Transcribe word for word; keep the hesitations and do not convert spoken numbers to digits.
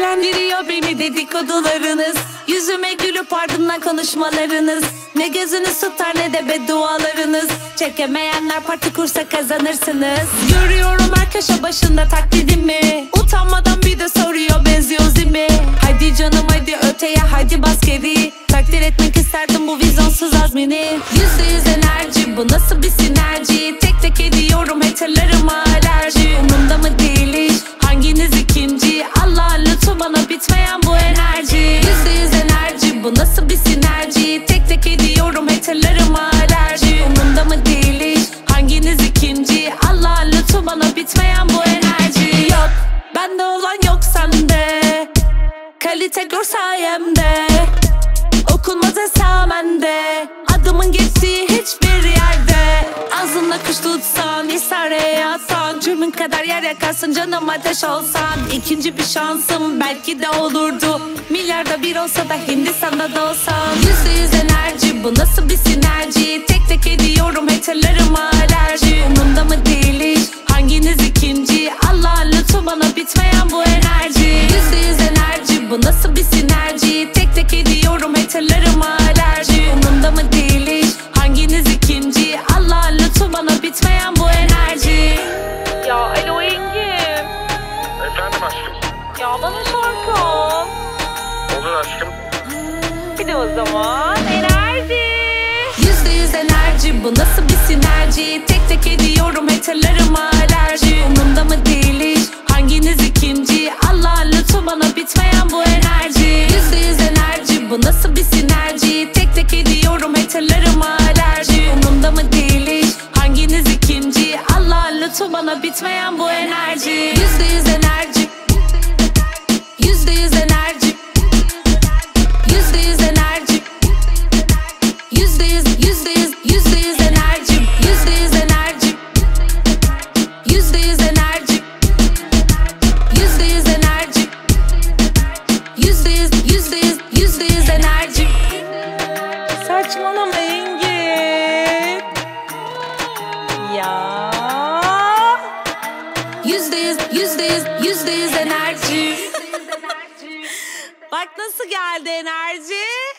eğlendiriyor beni dedikodularınız. Yüzüme gülüp ardından konuşmalarınız. Ne gözünüz tutar ne de beddualarınız. Çekemeyenler parti kursa kazanırsınız. Görüyorum her köşe başında taklidimi. Utanmadan bir de soruyor benziyoruz değil mi? Haydi canım haydi öteye haydi bas geri. Takdir etmek isterdim bu vizyonsuz azmini. Yüzde yüz enerji, bu nasıl bir sinerji? Tek tek ediyorum haterlarıma alerji. Umurumda mı değil hiç hanginiz ikinci? Allah'ın lütfu bana bitmeyen bu enerji. Yüzde yüz enerji, bu nasıl bir sinerji? Tek tek ediyorum haterlarıma alerji. Umurumda mı değil hiç hanginiz ikinci? Allah'ın lütfu bana bitmeyen bu enerji. Yok bende olan yok sende. Kalite gör sayemde. Okunmaz esamende. Adımın geçtiği hiçbir yerde. Ağzınla kuş tutsan, isareye atsan, cürmün kadar yer yakarsın canım ateş olsan. İkinci bir şansım belki de olurdu. Milyarda bir olsa da Hindistan'da da olsam. Yüzde yüz enerji, bu nasıl bir sinerji? Tek tek ediyorum haterlarıma alerji. Umurumda mı değil hiç hanginiz ikinci? Allah'ın lütfu bana bitmeyen bu enerji. Yüzde yüz enerji, bu nasıl bir sinerji? Tek tek ediyorum haterlarıma alerji. Umurumda mı değil hiç hanginiz ikinci? Allah'ın lütfu bana bitmeyen bu enerji. Ya alo Engin. Efendim aşkım. Ya bana şarkı al. Olur aşkım. Bir de o zaman enerji. Yüzde yüz enerji, bu nasıl bir sinerji? Tek tek ediyorum haterlarıma alerji. Umurumda mı değil hiç hanginiz ikinci? Allah'ın lütfu bana bitmeyen bu enerji. Yüzde yüz enerji, bu nasıl bir sinerji? Tek tek ediyorum haterlarıma alerji. Umurumda mı değil hiç hanginiz ikinci? Allah'ın lütfu bana bitmeyen bu enerji. Yüzde yüz enerji. Yüzde yüz enerji. Yüzde yüz enerji. Yüzde yüz, yüzde yüz, yüzde yüz enerji. Yüzde yüz enerji. Yüzde yüz enerji. Yüzde yüz enerji. Yüzde yüz, yüzde yüz, yüzde yüz enerji. Saçmalama Engin. Ya. Yüzde yüz, yüzde yüz, yüzde yüz enerji. Bak nasıl geldi enerji.